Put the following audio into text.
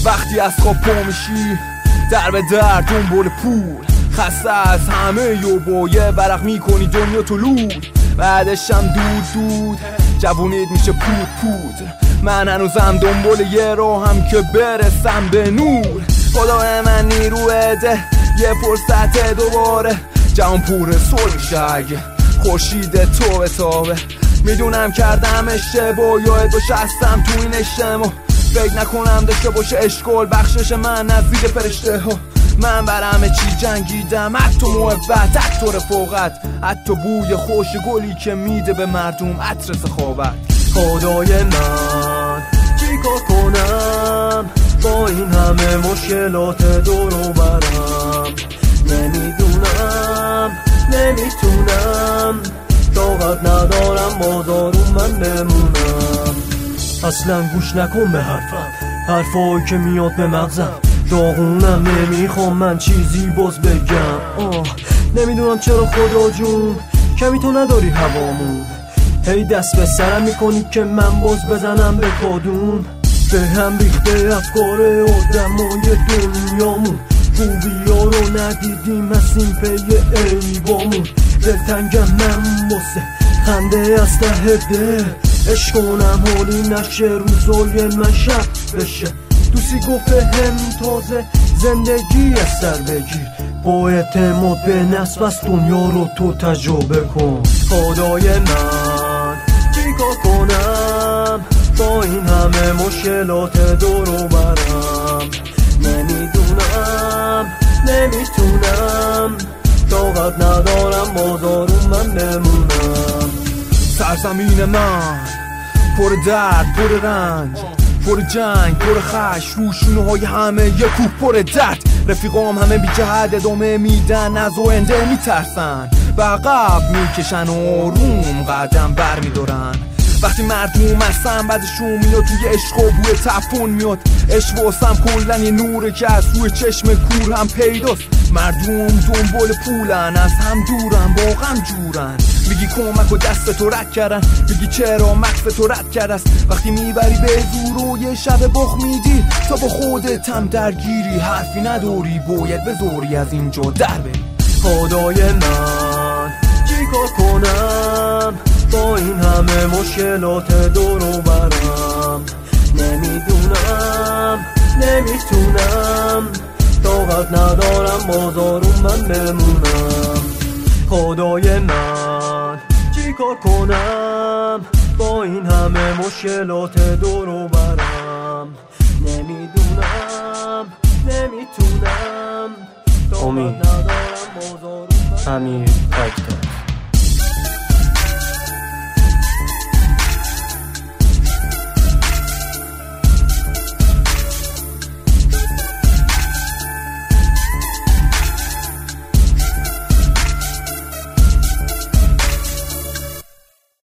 وقتی از خواب پا میشی در به در دنبال پول، خسته از همه و با یه ورق میکنی دنیا تو لول. بعدش هم دود جوونیت میشه پود. من هنوزم دنبال یه راهم که برسم به نور. خدای من نیرو ده یه فرصت دوباره، جهان پور صلح میشه اگه خورشید تو بتابه. میدونم کردم اشتباه یا هستم تو این اجتماع، فکر نکنم داشته باشه اشکال بخشش من نزدیک فرشته ها. من بر همه چی جنگیدم، حتی محبت، حتی رفاقت، حتی بوی خوش گلی که میده به مردم عطر سخاوت. خدای من چیکار کنم با این همه مشکلات دور و برم؟ نمیدونم نمیتونم، طاقت ندارم بازارون من بمونم. اصلا گوش نکن به حرفایی که میاد به مغزم، داغونم نمیخوام من چیزی باز بگم. نمیدونم چرا خدا جون کمی تو نداری هوامون، هی دست به سرم میکنی که من باز بزنم به کادون. به هم ریخته افکار آدمای دنیامون، خوبی ها رو ندیدیم از این پی ایبامون. دلتنگم من واسه خنده از ته دل، عشق کنم حالی نشه روزای من شب بشه. دوستی گفت هم تازه زندگی از سر بگیر، با اعتماد به نفس بس دنیا رو تو تجربه کن. خدای من چیکار کنم با این همه مشکلات دور و برم؟ نمیدونم نمیتونم، طاقت ندارم بازارون من بمونم. سرزمین من پر درد، پر رنج، پر جنگ، پر خش، روشونه های همه یه کوه پر درد. رفیقام همه بی جهت ادامه میدن، از آینده میترسن، به عقب میکشن و آروم قدم بر میدارن. وقتی مردم هستن بعدشون میاد توی عشق و بوی تفون میاد. عشق واسم کلن یه نوره که از روی چشم کور هم پیداست. مردم دنبال پولن، از هم دورن، واقعا جورن. میگی کمک و دست تو رد کردن، میگی چرا مکس تو رد کرد است. وقتی میبری به زور و یه شب بخ میدی تا با خودت هم درگیری، حرفی نداری باید بذاری از اینجا در بری. خدای من چیکار کنم با این همه مشکلات دور و برم؟ نمیدونم نمیتونم، طاقت ندارم بازارون من بمونم. خدای من چیکار کنم با این همه مشکلات دور و برم؟ نمیدونم نمیتونم، طاقت ندارم بازارون من. امیر تک‌تک.